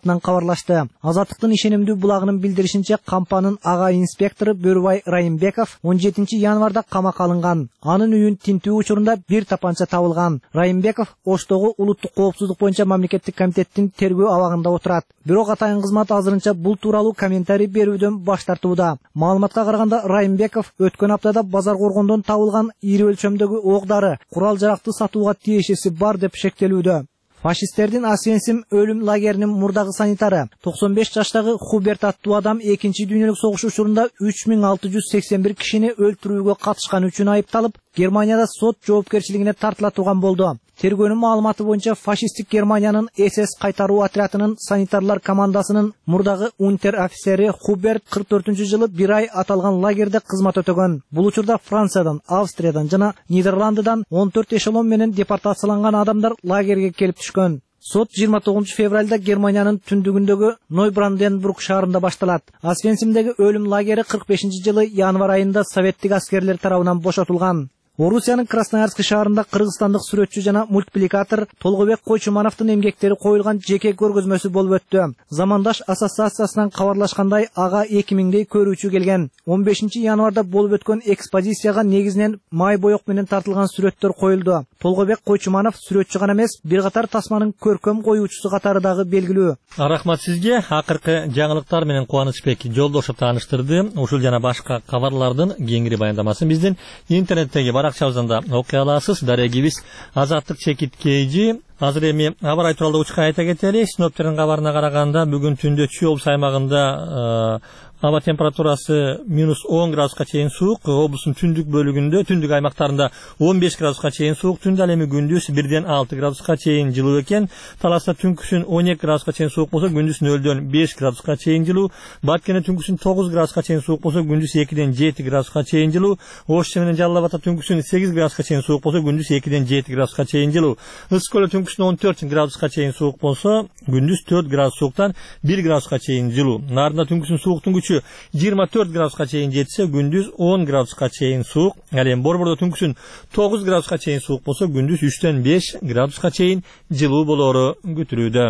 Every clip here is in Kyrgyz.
кызматынан кабарлашты. Азаттыктын ишенимдүү булагынын билдиришинче, кампанын ага инспектору Бөрүбай Райымбеков 17 январда камакка алынган. Анын үйүн тинтүү учурунда бир тапанча табылган. Райымбеков Оштогу улуттук коопсуздук боюнча мамлекеттик комитеттин тергөө абагында отурат. Бирок атайын кызмат азырынча бул тууралуу комментарий берүүдөн баш тартууда. Маалыматка караганда, Райымбеков өткөн аптада базар коргондон табылган ири өлчөмдөгү ок-дары, курал жаракты сатууга тиешеси бар деп шектелүүдө. Фашисттердин Освенцим өлүм лагеринин мурдагы санитары 95 жаштагы Хуберт аттуу адам 2-нчи дүйнөлүк согуш учурунда 3681 кишини өлтүрүүгө катышканы үчүн айыпталып, Германияда сот жоопкерчилигине тартыла турган болду. Тергөөнүн маалыматы боюнча, фашисттик Германиянын СС кайтаруу отрядынын санитарлар командасынын мурдагы унтер офицери Хуберт 44-жылы 1 ай аталган лагерде кызмат өтөгөн. Бул учурда Франциядан, Австриядан жана Нидерландыдан 14 эшелон менен депортацияланган адамдар лагерге келип түшкөн. Сот 29 февралда Германиянын түндүгүндөгү Нойбранденбург шаарында башталат. Освенцимдеги өлүм лагери 45-жылы январь айында советтик аскерлер тарабынан бошотулган. Орусиянын Красноярск шаарында кыргызстандык сүрөтчү жана мультипликатор Толгобек Койчумановдун эмгектери коюлган жеке көргөзмөсү болуп өттү. Замандаш ассоциациясынан кабарлашкандай, ага 2000дей көрүүчү келген. 15 январда болуп өткөн экспозицияга негизинен май боек менен тартылган сүрөттөр коюлду. Толгобек Койчуманов сүрөтчү гана эмес, бир катар тасманын көркөм коюучусу катары дагы белгилүү. Рахмат сизге. Акыркы жаңылыктар менен Кубанычбек Жолдошов тааныштырды. Ушул жана башка кабарлардын кеңири баяндамасын биздин интернеттеги баракчабызда окуй аласыз. Дарегибиз Азаттык чекиткейжи. Азыр эми аба ырайы тууралуу учка айта кетели. Синоптиктердин кабарына караганда, бүгүн түндө Чүй облус аймагында аба температурасы -10 градуска чейин суук, облустун түндүк бөлүгүндө, түндүк аймактарында 15 градуска чейин суук, түндө ал эми күндүз 1ден 6 градуска чейин жылуу экен. Таласта түнкүсүн 12 градуска чейин суук болсо, күндүз 0дөн 5 градуска чейин жылуу. Баткене түнкүсүн 9 градуска чейин суук болсо, күндүз 2ден 7 градуска чейин жылуу. Ош менен Жалал Абадта түнкүсүн 8 градуска чейин суук болсо, күндүз 2ден 7 градуска чейин жылуу. Ысык көлдө түнкүсүн 14 градуска чейин суук болсо, күндүз 4 градус сууктан 1 градуска чейин жылуу. Нарында түнкүсүн сууктун күчү 24 градуска чейин жетсе, күндүз 10 градуска чейин суук. Ал эми Борбордо түнкүсүн 9 градуска чейин суук болсо, күндүз 3ден 5 градуска чейин жылуу болору күтүлүүдө.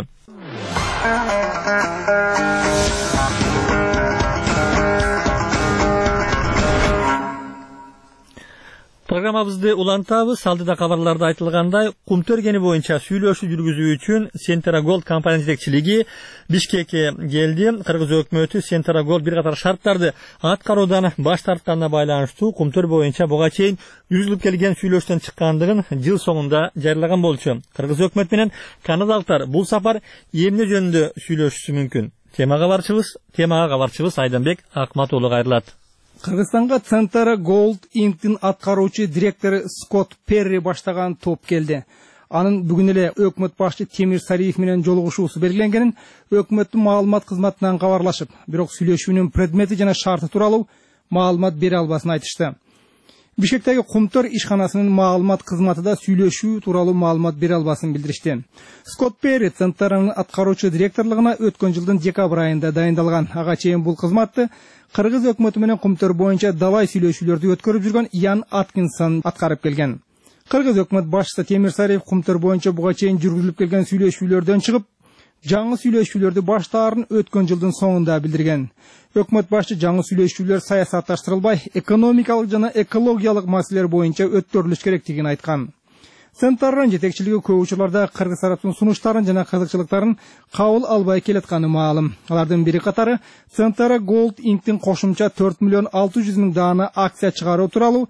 Программабызды улантабыз. Алдыда кабарларда айтылгандай, кум төргени боюнча сүйлөшүү жүргүзүү үчүн Сентера Голд компания жетекчилиги Бишкекке келди. Кыргыз өкмөтү Сентера Голд бир катар шарттарды аткаруудан баш тартканына байланыштуу кум төр боюнча буга чейин жүргүзүлүп келген сүйлөшүүдөн чыккандыгын жыл соңунда жарыялаган болчу. Кыргыз өкмөт менен канадалыктар бул сапар эмне жөнүндө сүйлөшүшү мүмкүн? Темага кабарчыбыз Айданбек Акматуулу кайрылат. Кыргызстанга Сентера Голд Инктин аткаруучу директору Скотт Перри баштаган топ келди. Анын бүгүн эле өкмөт башчы Темир Сариев менен жолугушуусу белгиленгенин өкмөттүн маалымат кызматынан кабарлашып, бирок сүйлөшүүнүн предмети жана шарты тууралуу маалымат бере албасын айтышты. Бишкектеги Кумтөр ишканасынын маалымат кызматы да сүйлөшүү тууралуу маалымат бере албасын билдиришти. Скотт Перри Центеранын аткаруучу директорлугуна өткөн жылдын декабрь айында дайындалган. Ага чейин бул кызматты Кыргыз өкмөтү менен Кумтөр боюнча далай сүйлөшүүлөрдү өткөрүп жүргөн Ян Аткинсон аткарып келген. Кыргыз өкмөт башчысы Темир Сариев Кумтөр боюнча буга чейин жүргүзүлүп келген сүйлөшүүлөрдөн чыгып, жаңы сүйлөшүүлөрдү баштаарын өткөн жылдын соңунда билдирген. Өкмөт башчы жаңы сүйлөшүүлөр саясатташтырылбай, экономикалык жана экологиялык маселелер боюнча өткөрүлүш керектигин айткан. Центрдин жетекчилиги көп учурларда кыргыз тараптын сунуштарын жана кызыкчылыктарын кабыл албай келатканы маалым. Алардын бири катары Сентера Голд Инктин кошумча 4 миллион 600 миң даана акция чыгаруу тууралуу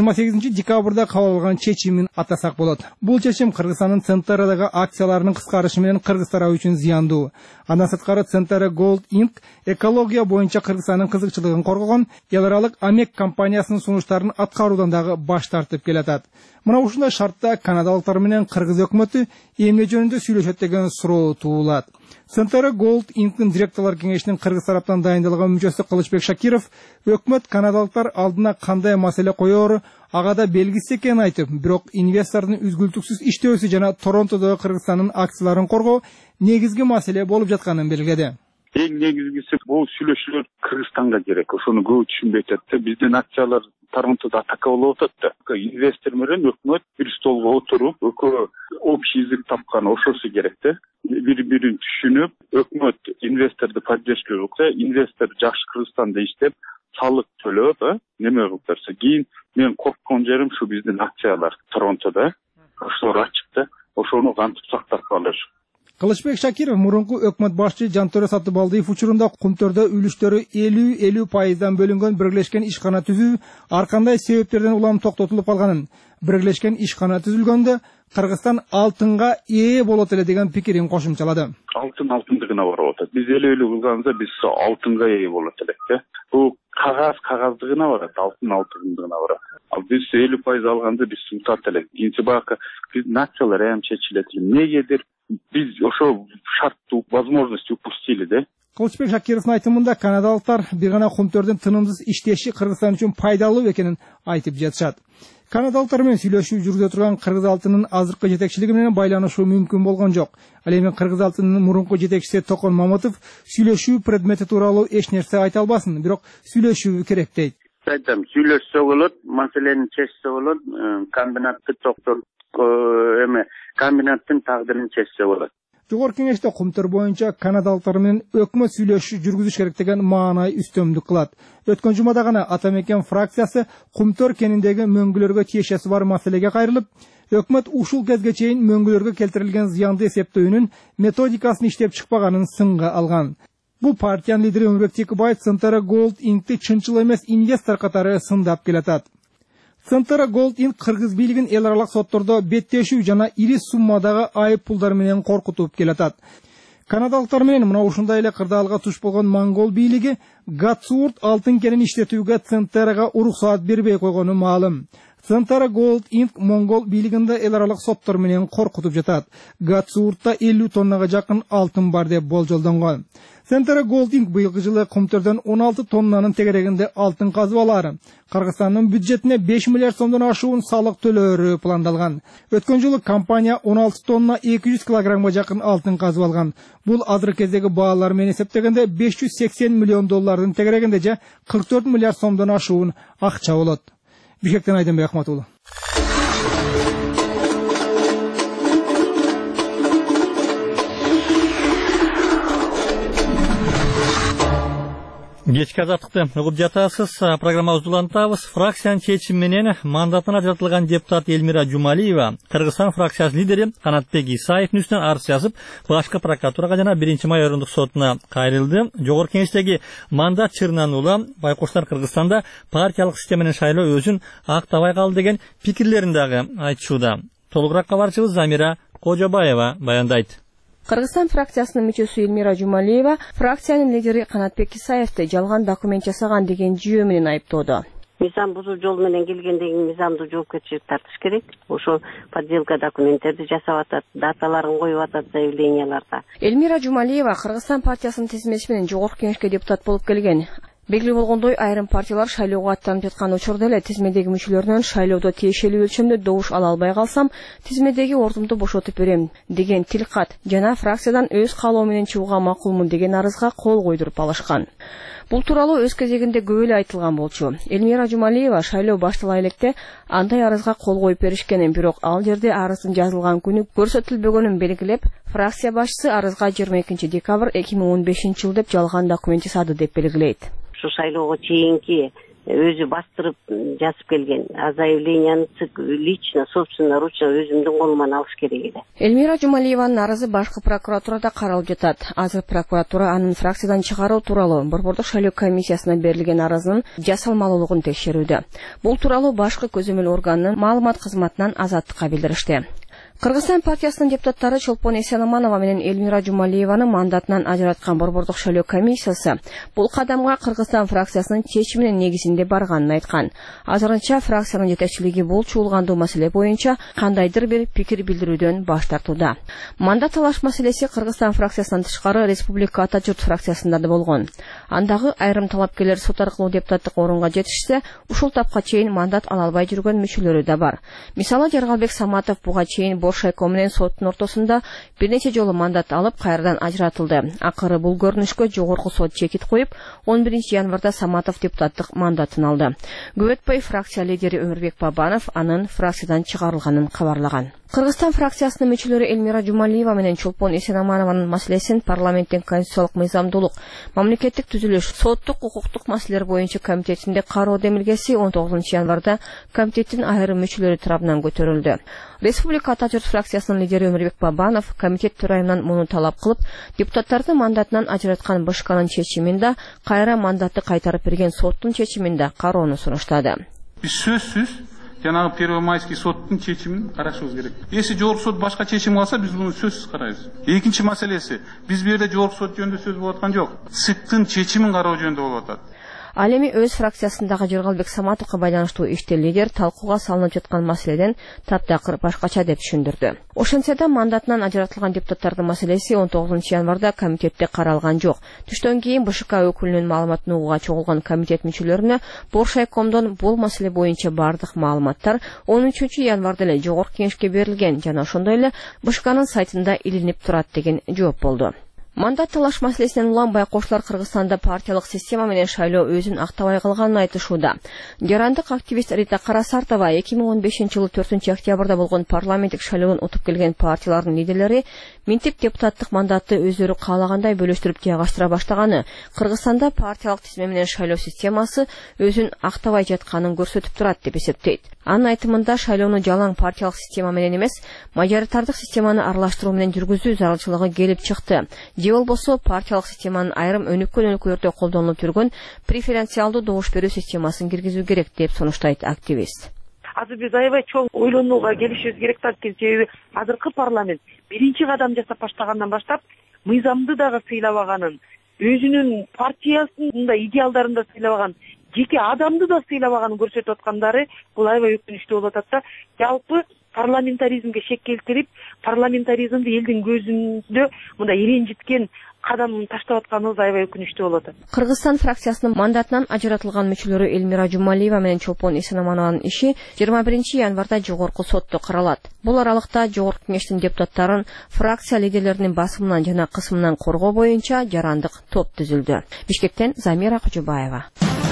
28 декабрда кабыл алган чечимин атасак болот. Бул чечим Кыргызстандын Центерадагы акцияларынын кыскарышы менен кыргыз тарабы үчүн зыяндуу. Андан сырткары Сентера Голд Инк экология боюнча Кыргызстандын кызыкчылыгын коргогон эл аралык Амек компаниясынын сунуштарын аткаруудан дагы баш тартып келатат. Мына ушундай шартта канадалыктар менен кыргыз өкмөтү эмне жөнүндө сүйлөшөт деген суроо туулат. Сентера Голд Инктин директорлор кеңешинин кыргыз тараптан дайындалган мүчөсү Кылычбек Шакиров өкмөт канадалыктар алдына кандай маселе коёру агада белгисиз экенин айтып, бирок инвестордун үзгүлтүксүз иштөөсү жана Торонтодогу Кыргызстандын акцияларын коргоо негизги маселе болуп жатканын белгиледи. Эң негизгиси бул сүйлөшүүлөр Кыргызстанга керек. Ошону көп түшүнбөй атат да. Биздин акциялар Торонтода атака болуп атат да. Инвестор менен өкмөт бир столго отуруп, экөө общий язык тапкан ошосу керек да. Бири-бирин түшүнүп, өкмөт инвесторду поддержка кылса, инвестор жакшы Кыргызстанда иштеп, салык төлөп, неме кылып берсе, кийин мен корккон жерим ушу биздин акциялар Торонтода. Ошолор ачык да. Ошону кантип сактап калыш. Кылычбек Шакиров мурунку өкмөт башчы Жантөре Сатыбалдиев учурунда Кумтөрдө үлүштөрү 50-50% бөлүнгөн биргелешкен ишкана түзүү ар кандай себептерден улам токтотулуп калганын, биргелешкен ишкана түзүлгөндө Кыргызстан алтынга ээ болот эле деген пикирин кошумчалады. Алтындыгына барып атат. Биз 50-50 кылганыбызда биз алтынга ээ болот элек да. Бул кагаздыгына барат, алтындыгына барат. Ал биз 50% алганда биз сутат элек. Кийинчи бака биз акциялар эм чечилет. Эмнегедир биз ошо шарттуу возможность упустили да. Кылычбек Шакировдун айтымында канадалыктар бир гана Кумтөрдүн тынымсыз иштеши Кыргызстан үчүн пайдалуу экенин айтып жатышат. Канадалыктар менен сүйлөшүү жүргүзө турган Кыргыз алтынынын азыркы жетекчилиги менен байланышуу мүмкүн болгон жок. Ал эми Кыргыз алтынынын мурунку жетекчиси Токон Маматов сүйлөшүү предмети тууралуу эч нерсе айта албасын, бирок сүйлөшүү керек дейт. Айтам, сүйлөшсө болот, маселени чечсе болот, комбинатты токтотуп комбинаттын тагдырын чечсе болот. Жогорку кеңеште Кумтөр боюнча канадалыктар менен өкмөт сүйлөшүү жүргүзүш керек деген маанай үстөмдүк кылат. Өткөн жумада гана Ата Мекен фракциясы Кумтөр кениндеги мөңгүлөргө тиешеси бар маселеге кайрылып, өкмөт ушул кезге чейин мөңгүлөргө келтирилген зыянды эсептөөнүн методикасын иштеп чыкпаганын сынга алган. Бул партиянын лидери Өмүрбек Текебаев Центара Голд Инкти чынчыл эмес инвестор катары сындап келатат. Центара Голд Инк Кыргыз бийлигин эл аралык соттордо беттешүү жана ири суммадагы айып пулдар менен коркутуп келатат. Канадалыктар менен мына ушундай эле кырдаалга туш болгон Монгол бийлиги Гатсуурт алтын кенин иштетүүгө Центарага уруксаат бербей койгону маалым. Центара Голд Инк Монгол бийлигинде эл аралык соттор менен коркутуп жатат. Гатсууртта 50 тоннага жакын алтын бар деп болжолдонгон. Центара Голд Инк быйылкы жылы Кумтөрдөн 16 тоннанын тегерегинде алтын казып алары. Кыргызстандын бюджетине 5 миллиард сомдон ашуун салык төлөөрү пландалган. Өткөн жылы компания 16 тонна 200 килограммга жакын алтын казып алган. Бул азыркы кездеги баалар менен эсептегенде 580 миллион доллардын тегерегинде же 44 миллиард сомдон ашуун акча болот. Бишкектен Айденбек Ахматулы. Кечки азаттыкты угуп жатасыз. Программабызды улантабыз. Фракциянын чечими менен мандатынан ажыратылган депутат Эльмира Жумалиева Кыргызстан фракциясынын лидери Канатбек Исаевдин үстүнөн арыз жазып, башкы прокуратурага жана 1-май орындук сотуна кайрылды. Жогорку кеңештеги мандат чырынан улам байкоштор Кыргызстанда партиялык система менен шайлоо өзүн актабай калды деген пикирлерин дагы айтышууда. Толугураак кабарчыбыз Замира Кожобаева баяндайт. Кыргызстан фракциясынын мүчөсү Эльмира Жумалиева фракциянын лидери Канатбек Исаевди жалган документ жасаган деген жүйө менен айыптоодо. Мизам бузуу жол менен келгендеги мизамдуу жоопкерчилик тартыш керек. Ошо подделка документтерди жасап атат, даталарын коюп атат заявленияларда. Эльмира Жумалиева Кыргызстан партиясынын тизмеси менен жогорку кеңешке депутат болуп келген. Белгилүү болгондой, айрым партиялар шайлоого аттанып жаткан учурда эле тизмедеги мүчөлөрүнөн шайлоодо тиешелүү өлчөмдө добуш ала албай калсам, тизмедеги ордумду бошотуп берем деген тилкат жана фракциядан өз каалоо менен чыгууга макулмун деген арызга кол койдуруп алышкан. Бул тууралуу өз кезегинде көп эле айтылган болчу. Эльмира Жумалиева шайлоо баштала электе андай арызга кол коюп беришкенин, бирок ал жерде арыздын жазылган күнү көрсөтүлбөгөнүн белгилеп, фракция башчысы арызга 22 декабрь 2015 жыл деп жалган документ жасады деп белгилейт. Ушу шайлоого чейинки өзү бастырып жазып келген заявленияны лично, собственноручно өзүмдүн колуман алыш керек эле. Эльмира Жумалиеванын арызы башкы прокуратурада каралып жатат. Азыр прокуратура анын фракциядан чыгаруу тууралуу Борбордук шайлоо комиссиясына берилген арызынын жасалмалуулугун текшерүүдө. Бул тууралуу башкы көзөмөл органынын маалымат кызматынан Азаттыкка билдиришти. Кыргызстан партиясынын депутаттары Чолпон Эсенаманова менен Эльмира Жумалиеваны мандатынан ажыраткан Борбордук шайлоо комиссиясы бул кадамга Кыргызстан фракциясынын чечиминин негизинде барганын айткан. Азырынча фракциянын жетекчилиги бул чуулгандуу маселе боюнча кандайдыр бир пикир билдирүүдөн баш тартууда. Мандат талаш маселеси Кыргызстан фракциясынан тышкары Республика Ата журт фракциясында да болгон. Андагы айрым талапкерлер сот аркылуу депутаттык орунга жетишсе, ушул тапка чейин мандат ала албай жүргөн мүчөлөрү да бар. Мисалы Жаргалбек Саматов буга чейин Боршайком менен соттун ортосунда бир нече жолу мандат алып, кайрадан ажыратылды. Акыры бул көрүнүшкө жогорку сот чекит коюп, 11 январда Саматов депутаттык мандатын алды. Көп өтпөй фракция лидери Өмүрбек Бабанов анын фракциядан чыгарылганын кабарлаган. Кыргызстан фракциясынын мүчөлөрү Элмира Жумалиева менен Чолпон Эсенаманованын маселесин парламенттин конституциялык мыйзамдуулук, мамлекеттик түзүлүш, соттук укуктук маселелер боюнча комитетинде кароо демилгеси 19 январда комитеттин айрым мүчөлөрү тарабынан көтөрүлдү. Республика Ата журт фракциясынын лидери Өмүрбек Бабанов комитет төрайымынан муну талап кылып, депутаттарды мандатынан ажыраткан БШКнын чечиминде кайра мандатты кайтарып берген соттун чечиминде кароону сунуштады. Биз сөзсүз жанагы Первомайский соттун чечимин карашыбыз керек. Если жогорку сот башка чечим алса, биз муну сөзсүз карайбыз. Экинчи маселеси, биз бу жерде жогорку сот жөнүндө сөз болуп аткан жок. ЦИКтын чечимин кароо жөнүндө болуп атат. Ал эми өз фракциясындагы Жыргалбек Саматовго байланыштуу иште лидер талкууга салынып жаткан маселеден таптакыр башкача деп түшүндүрдү. Ошентсе да мандатынан ажыратылган депутаттардын маселеси 19 январда комитетте каралган жок. Түштөн кийин БШК өкүлүнүн маалыматын угууга чогулган комитет мүчөлөрүнө Боршайкомдон бул маселе боюнча бардык маалыматтар 13 январда эле жогорку кеңешке берилген жана ошондой эле БШКнын сайтында илинип турат деген жооп болду. Мандат талаш маселесинен уланбай кошулар Кыргызстанда партиялык система менен шайлоо өзүн актабай калганын айтышууда. Жарандык активист Рита Карасартова 2015-жылы 4-октябрда болгон парламенттик шайлоодон утуп келген партиялардын лидерлери минтип депутаттык мандатты өздөрү каалагандай бөлүштүрүп жайгаштыра баштаганы Кыргызстанда партиялык тизме менен шайлоо системасы өзүн актабай жатканын көрсөтүп турат деп эсептейт. Анын айтымында шайлоону жалаң партиялык система менен эмес, мажоритардык системаны аралаштыруу менен жүргүзүү зарылчылыгы келип чыкты. Же болбосо партиялык системанын айрым өнүккөн өлкөлөрдө колдонулуп жүргөн преференциалдуу добуш берүү системасын киргизүү керек деп сунуштайт активист. Азыр биз аябай чоң ойлонууга келишибиз керек да, себеби азыркы парламент биринчи кадам жасап баштагандан баштап мыйзамды дагы сыйлабаганын, өзүнүн партиясынын да идеалдарын да сыйлабаган, жеке адамды да сыйлабаганын көрсөтүп аткандары бул аябай өкүнүчтүү болуп атат да. Жалпы парламентаризмге шек келтирип, парламентаризмди элдин көзүндө мындай иренжиткен кадам таштап атканыбыз аябай өкүнүчтүү болуп атат. Кыргызстан фракциясынын мандатынан ажыратылган мүчөлөрү Элмира Жумалиева менен Чолпон Эсенаманованын иши 21 январда жогорку сотто каралат. Бул аралыкта жогорку кеңештин депутаттарын фракция лидерлеринин басымынан жана кысымынан коргоо боюнча жарандык топ түзүлдү. Бишкектен Замира Кожобаева.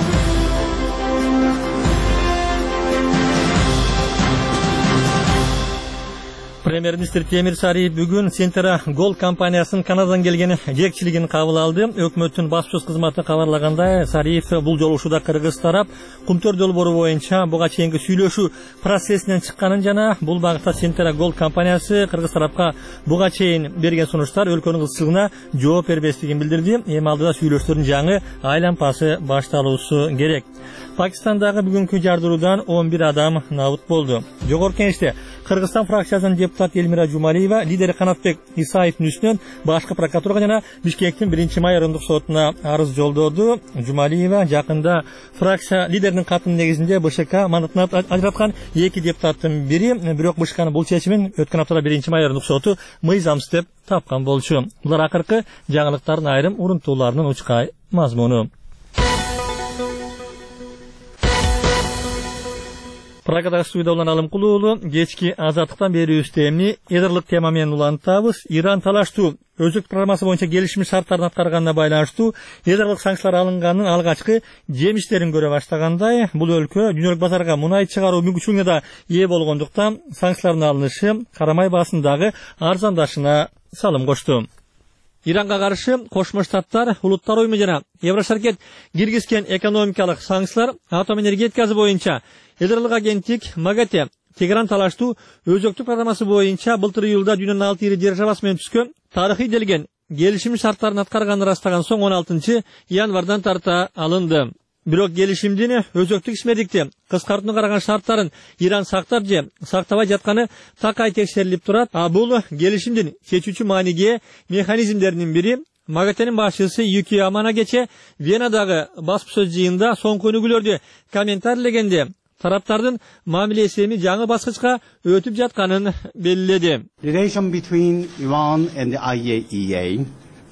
Премьер-министр Темир Сариев бүгүн Сентера Гол компаниясынын Канададан келген жетекчилигин кабыл алды. Өкмөттүн баспасөз кызматы кабарлагандай, Сариев бул жолугушууда кыргыз тарап кумтөр долбоору боюнча буга чейинки сүйлөшүү процессинен чыкканын жана бул багытта Сентера Гол компаниясы кыргыз тарапка буга чейин берген сунуштар өлкөнүн кызыкчылыгына жооп бербестигин билдирди. Эми алдыда сүйлөшүүлөрдүн жаңы айлампасы башталуусу керек. Пакистандагы бүгүнкү жардыруудан 11 адам набыт болду. Жогорку кеңеште Кыргызстан фракциясынын депутат Элмира Жумалиева лидери Канатбек Исаевдин үстүнөн башкы прокуратурага жана Бишкектин 1-май райондук сотуна арыз жолдоду. Жумалиева жакында фракция лидеринин катынын негизинде БШК мандатынан ажыраткан 2 депутаттын бири, бирок БШКнын бул чечимин өткөн аптада 1-май райондук соту мыйзамсыз деп тапкан болчу. Булар акыркы жаңылыктардын айрым урунтууларынын учкай мазмуну. Прагада студияда улан Алым Кулуулу кечки азаттыктан берүүбүздө эмне эдерлик тема менен улантабыз. Иран талаштуу өзүк программасы боюнча келишим шарттарын аткарганына байланыштуу эдерлик санкциялар алынганын алгачкы жемиштерин көрө баштагандай, бул өлкө дүйнөлүк базарга мунай чыгаруу мүмкүнчүлүгүнө да ээ болгондуктан санкциялардын алынышы карамай баасындагы арзандашына салым кошту. Иранга каршы Кошмо Штаттар, Улуттар уюму жана Еврошаркет киргизген экономикалык санкциялар атом энергетикасы боюнча Эдерлик агенттик МАГАТЭ Тегеран талаштуу өзөктүк программасы боюнча былтыр июлда дүйнөнүн 6 ири державасы менен түзгөн тарыхый делген келишим шарттарын аткарганын ырастаган соң 16 январдан тарта алынды. Бирок келишимдин өзөктүк ишмердикти кыскартууга караган шарттарын Иран сактап же сактабай жатканы такай текшерилип турат. А бул келишимдин чечүүчү мааниге механизмдеринин бири. МАГАТЭнин башчысы Юки Амана кече Венадагы баспасөз жыйынында соңку өнүгүүлөрдү комментарийлегенде тараптардын мамилеси эми жаңы баскычка өтүп жатканын белгиледи. Relation between Iran and the IAEA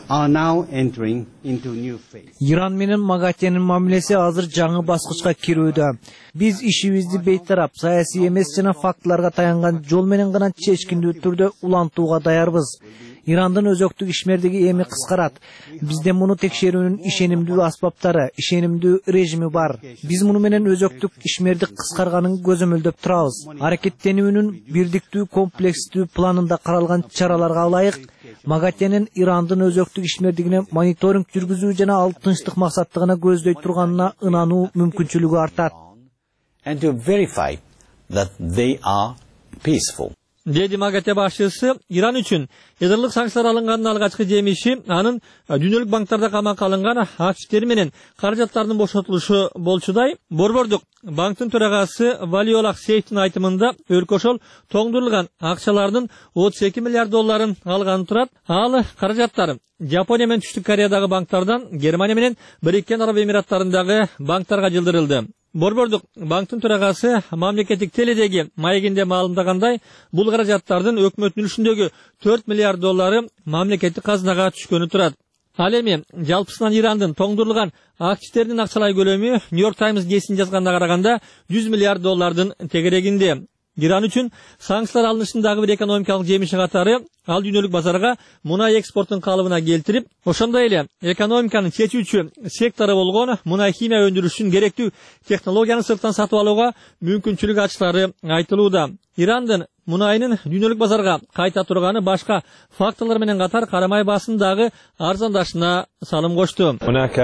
are now entering into new phase. Иран менен МАГАТЭнин мамилеси азыр жаңы баскычка кирүүдө. Биз ишибизди бейтарап, саясий эмес жана фактыларга таянган жол менен гана чечкиндүү түрдө улантууга даярбыз. Ирандын өзөктүк ишмердиги эми кыскарат. Бизде муну текшерүүнүн ишенимдүү аспаптары, ишенимдүү режими бар. Биз муну менен өзөктүк ишмерди кыскарганын көзөмөлдөп турабыз. Аракеттенүүнүн бирдиктүү комплекстүү планында каралган чараларга ылайык МАГАТЭнин Ирандын өзөктүк ишмердигине мониторинг жүргүзүү жана ал тынчтык максаттыгына көздөй турганына ынануу мүмкүнчүлүгү артат. And to verify that they are peaceful. Деди МАГАТЭ башчысы, Иран үчүн ядырлык санкциялар алынганын алгачкы жемиши анын дүйнөлүк банктарда камакка алынган активдери менен каражаттардын бошотулушу болчудай. Борбордук банктын төрагасы Валиолах Сейфтин айтымында өлкө ошол тоңдурулган акчалардын 32 миллиард долларын алганы турат. Ал каражаттар Жапония менен Түштүк Кореядагы банктардан Германия менен Бириккен Араб Эмираттарындагы банктарга жылдырылды. Борбордук банктын төрагасы мамлекеттик теледеги маегинде маалымдагандай, бул каражаттардын өкмөттүн үлүшүндөгү 4 миллиард доллары мамлекеттик казынага түшкөнү турат. Ал эми жалпысынан Ирандын тоңдурулган активдеринин акчалай көлөмү Нью-Йорк Таймс гезитине жазганына караганда 100 миллиард доллардын тегерегинде. Иран үчүн санкциялар алынышындагы бир экономикалык жемиши катары ал дүйнөлүк базарга мунай экспортун калыбына келтирип, ошондой эле экономиканын чечүүчү сектору болгон мунай химия өндүрүшүн керектүү технологияны сырттан сатып алууга мүмкүнчүлүк ачылары айтылууда. Ирандын мунайынын дүйнөлүк базарга кайта турганы башка факторлор менен катар карамай баасындагы арзандашына салым кошту.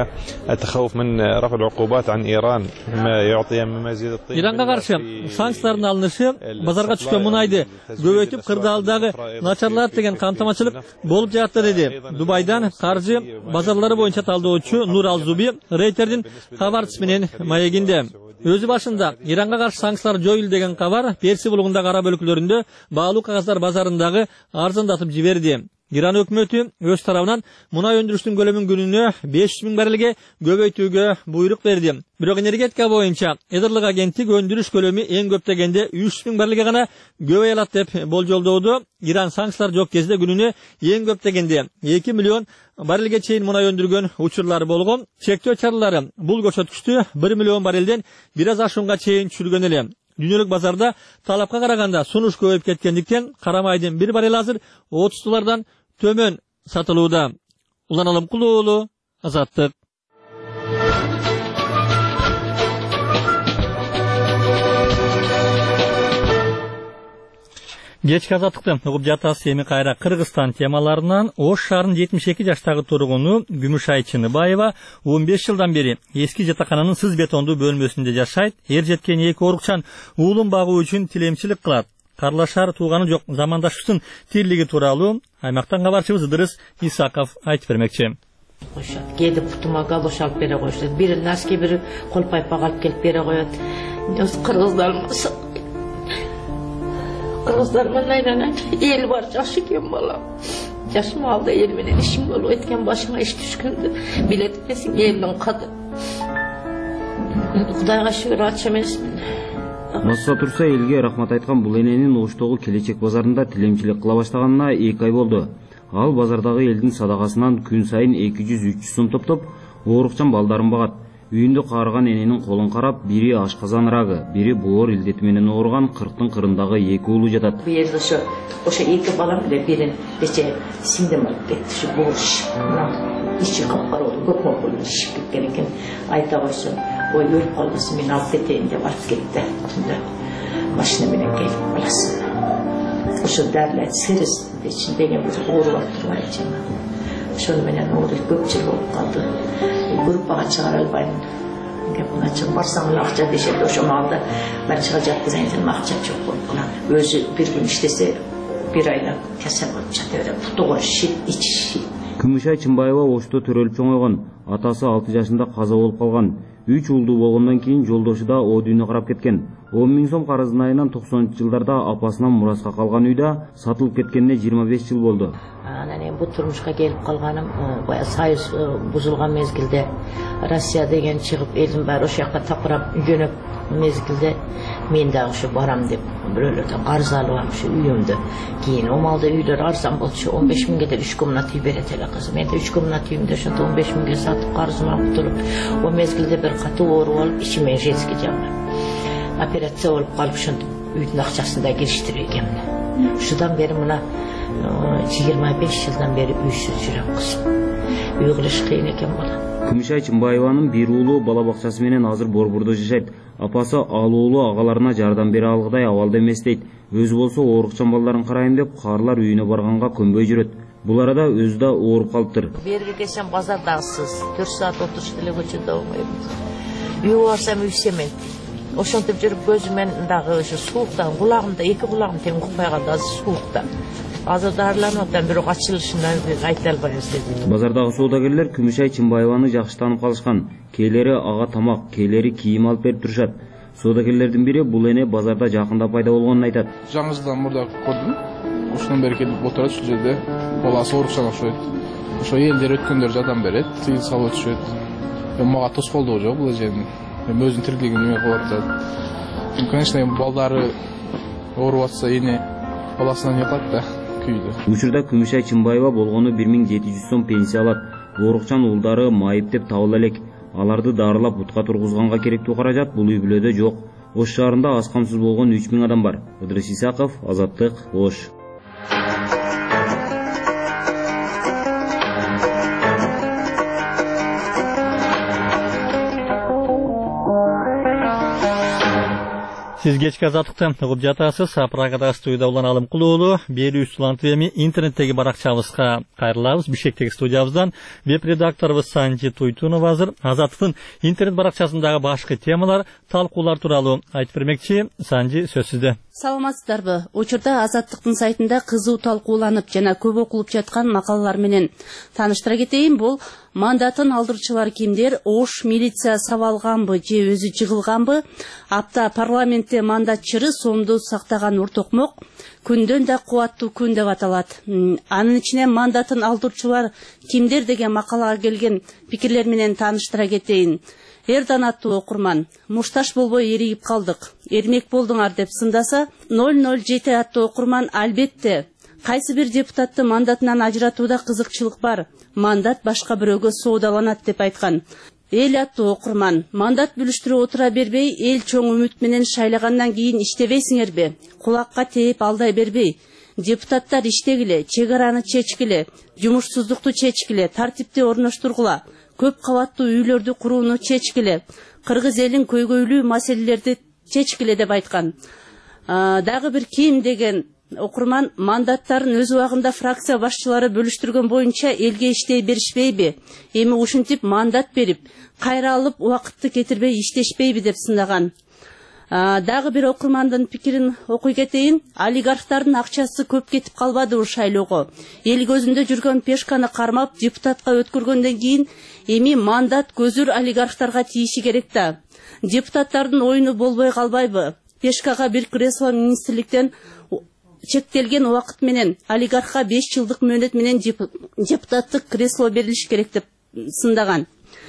Иранга каршы санкциялардын алынышы базарга түшкөн мунайды көбөйтүп, кырдаалдагы начарлат деген камтамачылык болуп жатты деди Дубайдан каржы базарлары боюнча талдоочу Нур Алзуби Рейтердин кабарчысы менен маегинде. Өзү башында Иранга каршы санкциялар жоюлду деген кабар Персия булугундагы араб өлкөлөрүндө баалуу кагаздар базарындагы арзандатып жиберди. Иран өкмөтү өз тарабынан мунай өндүрүштүн көлөмүн күнүнө 500 миң баррелге көбөйтүүгө буйрук берди. Бирок энергетика боюнча Эдерлик агенттик өндүрүш көлөмү эң көп дегенде 300 миң баррелге гана көбөйө алат деп болжолдоодо. Иран санкциялар жок кезде күнүнө эң көп дегенде 2 миллион баррелге чейин мунай өндүргөн учурлары болгон. Чектөө чаралары бул көрсөткүчтү 1 миллион баррелден бир аз ашуунга чейин түшүргөн эле. Дүйнөлүк базарда талапка караганда сунуш көбөйүп кеткендиктен карамайдын 1 баррел азыр 30 доллардан төмөн сатылууда. Улан Алымкулуу, Азаттык. Кечки Азаттыкты угуп жатасыз. Эми кайра Кыргызстан темаларынан Ош шаарынын 72 жаштагы тургуну Күмүшай Чыныбаева 15 жылдан бери эски жатакананын сыз бетондуу бөлмөсүндө жашайт. Эр жеткен 2 орукчан уулун багуу үчүн тилемчилик кылат. Карлашар тууганы жок замандашыбыздын тирлиги тууралуу аймактан кабарчыбыз Ыдырыс Исаков айтып бермекчи. Келип путума галош алып бере коюшат. Бири носки, бири кол пайпак алып келип бере коет. Кыргыздармын айланат. Эл бар, жакшы экен бала. Жашым алды, эл менен ишим болуп кеткен, башыңа иш түшкөндө билет экенсиң элдин кадыр. Кудайга шүгүр ача эмесмин. Масса турса элге рахмат айткан бул эненин Оштогу келечек базарында тилемчилик кыла баштаганына 2 ай болду. Ал базардагы элдин садагасынан күн сайын 200-300 сом топтоп, оорукчан балдарын багат. Үйүндө каарыган эненин колун карап, бири ашказан рагы, бири боор илдети менен ооруган 40-тын кырындагы 2 уулу жатат. Бу жерде ошо 2 балам менен бирин бече сиңдим алып кетти. Ушу боош. Ичи капкара болуп, көп болуп ишип кеткен экен. Айта койсом, ой өлүп калбасын, мен алып кетейин деп алып кетти. Машина менен келип каласың. Ошо дарлайт сырыс ичиндеги бир ооруп турбайт жана. Ошону менен ооруп көп жыл болуп калды. Группага чыгара албайм. Мына чыгып барсаң акча дешет, ошо маалда мен чыга жаткызайын десем акча жок болуп. Өзү бир күн иштесе, бир айда кесел болуп жатат. Путуга шит, ичи. Күмүшай Чынбаева Ошто төрөлүп чоңойгон. Атасы 6 жашында каза болуп калган. 3 уулду болгондон кийин жолдошу да о дүйнө карап кеткен. 10 миң сом карыздын айынан 90-жылдарда апасынан мураска калган үйдө сатылып кеткенине 25 жыл болду. Анан эми бул турмушка келип калганым бая союз бузулган мезгилде Россия деген чыгып элдин баары ошол жака тапырап жөнөп мезгилде мен дагы ошо барам деп бирөөлөрдөн карыз алып алып ушу үйүмдө. Кийин омалда үйлөр арзан болчу, 15 миңге деп 3 комнат үй берет эле кызым. Мен 3 комнат үйүмдө ошонто 15 миңге сатып карызымды алып туруп, о мезгилде бир катуу ооруп алып, ичиме женский жагынан операция болуп калып, ошентип үйдүн акчасын да кириштирип экенмин. Ушудан бери мына 25 жылдан бери үйсүз жүрөм кызым. Үй кылыш кыйын экен бала. Күмүшай Чымбаеванын бир уулу бала бакчасы менен азыр Борбордо жашайт. Апасы ал уулу агаларына жардам бере алгыдай абалда эмес дейт. Өзү болсо оорукчан балдарын карайм деп каарылар үйүнө барганга көнбөй жүрөт. Бул арада өзү да ооруп калыптыр. Бери келсем базардагысыз 4 саат отуруш деле көчөдө болмойм. Үйгө барсам үйсемен. Ошентип жүрүп көзүмен дагы ошо сууктан кулагымда эки кулагым тең укпай калды, азыр суукта. Азыр дарыланып атам, бирок ачылышынан айта албайбыз деди. Базардагы соодагерлер Күмүшай Чымбаеваны жакшы таанып калышкан. Кейлери ага тамак, кейлери кийим алып берип турушат. Соодагерлердин бири бул эне базарда жакында пайда болгонун айтат. Жаңы жылдан мурда көрдүм. Ошондон бери келип отурат ушул жерде. Баласы оорукчан окшойт. Ошо элдер өткөндөр жардам берет, тыйын салып өтүшөт. Мага тоскоолдугу жок бул эженин. Өзүнүн тирилигин эме кылып атат. Конечно, балдары ооруп атса эне баласынан yapат да. Учурда Күмүшай Чымбаева болгону 1700 сом пенсия алат. Оорукчан уулдары майып деп табыла элек. Аларды дарылап бутка тургузганга керектүү каражат бул үй бүлөдө жок. Ош шаарында аз камсыз болгон 3000 адам бар. Ыдырыс Исаков, Азаттык, Ош. Siz kechki azatlıkta uğup jatasız. Pragada stüdiyada olan Alım Kuluoğlu. Beri üstülant vemi internetteki barakçavızga kayrılabız. Bişekteki stüdiyamızdan web redaktorumuz Sanji Tuytunov hazır. Azatlıktın internet barakçasındağı başka temalar, talkular turalı aytıp vermekçi. Sanji söz sizde. Саламатсыздарбы? Учурда Азаттыктын сайтында кызуу талкууланып жана көп окулуп жаткан макалалар менен тааныштыра кетейин. Бул мандатын алдырчылар кимдер, Ош милиция сабалганбы же өзү жыгылганбы, апта парламентте мандат чыры сомду сактаган Уртокмок күндөн да кубаттуу күн деп аталат. Анын ичинен мандатын алдырчылар кимдер деген макалага келген пикирлер менен тааныштыра кетейин. Эрдан аттуу окурман, мушташ болбой эригип калдык, эрмек болдуңар деп сындаса, 007 аттуу окурман, албетте, кайсы бир депутатты мандатынан ажыратууда кызыкчылык бар, мандат башка бирөөгө соодаланат деп айткан. Эл аттуу окурман, мандат бүлүштүрүп отура бербей, эл чоң үмүт менен шайлагандан кийин иштебейсиңерби, кулакка тээп алдай бербей, депутаттар иштегиле, чек араны чечкиле, жумушсуздукту чечкиле, тартипти орноштургула, көп кабаттуу үйлөрдү курууну чечкиле, кыргыз элин көйгөйлүү маселелерди чечкиле деп айткан. Дагы бир ким деген окурман, мандаттарын өз убагында фракция башчылары бөлүштүргөн боюнча элге иштей беришпейби? Эми ушинтип мандат берип, кайра алып убакытты кетирбей иштешпейби деп сындаган. Дагы бир окурмандын пикирин окуй кетейин. Олигархтардын акчасы көп кетип калбады шайлоого. Эл көзүндө жүргөн Пешканы кармап депутатка өткөргөндөн кийин эми мандат көзүр олигархтарга тийиши керек да. Депутаттардын оюну болбой калбайбы? Пешкага бир кресло министрликтен чектелген убакыт менен олигархка 5 жылдык мөөнөт менен депутаттык кресло берилиш керек деп сындаган.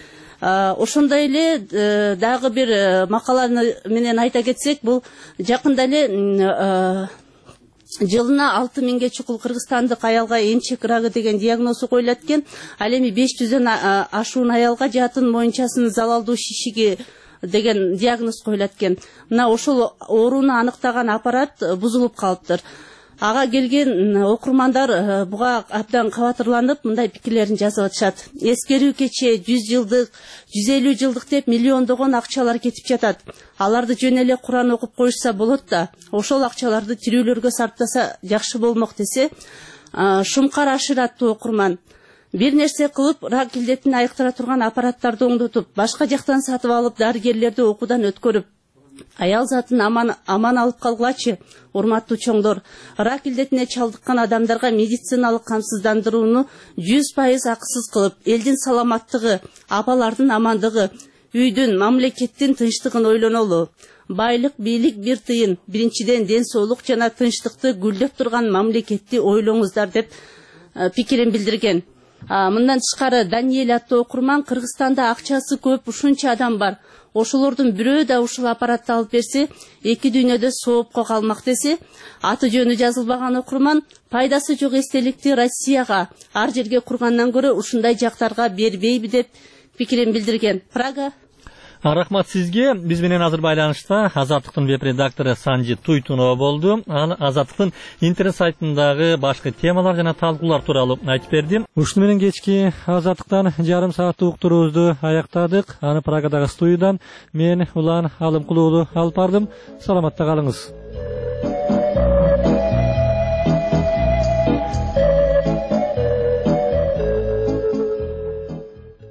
Ошондой эле дагы бир макаланы менен айта кетсек, бул жакында эле жылына 6000 чукул кыргызстандык аялга эмчек рагы деген диагнозу коюлат экен. Ал эми 500дөн ашуун аялга жатын моюнчасынын залалдуу шишиги деген диагноз коюлат экен. Мына ошол ооруну аныктаган аппарат бузулуп калыптыр. Ага келген окурмандар буга абдан кабатырланып, мындай пикирлерин жазып атышат. Эскерүү кече 100 жылдык, 150 жылдык деп миллиондогон акчалар кетип жатат. Аларды жөн эле Куран окуп коюшса болот да, ошол акчаларды тирүүлөргө сарптаса жакшы болмок десе, Шумкар Ашир аттуу окурман, бир нерсе кылып, рак илдетин айыктыра турган аппараттарды оңдотуп, башка жактан сатып алып, дарыгерлерди окуудан өткөрүп, аял затын аман алып калгылачы, урматтуу чоңдор. Рак илдетине чалдыккан адамдарга медициналык камсыздандырууну 100% акысыз кылып, элдин саламаттыгы, апалардын амандыгы, үйдүн, мамлекеттин тынчтыгын ойлонолу. Байлык, бийлик бир тыйын. Биринчиден ден соолук жана тынчтыкты гүлдөп турган мамлекетти ойлоңуздар деп пикирин билдирген. Мындан тышкары Даниэль аттуу окурман Кыргызстанда акчасы көп ушунча адам бар. Ошолордун бирөө да ушул аппаратты алып берсе, эки дүйнөдө соопко калмак десе, аты жөнү жазылбаган окурман пайдасы жок эстеликти Россияга, ар жерге кургандан көрө ушундай жактарга бербейби деп пикирин билдирген. Прага. Рахмат сизге. Биз менен азыр байланышта Азаттыктын веб-редактору Санжи Туйтунова болду. Ал Азаттыктын интернет сайтындагы башка темалар жана талкуулар тууралуу айтып берди. Ушуну менен кечки Азаттыктан жарым сааттык уктуруубузду аяктадык. Аны Прагадагы студиядан мен Улан Алымкулуулу алып бардым. Саламатта калыңыз.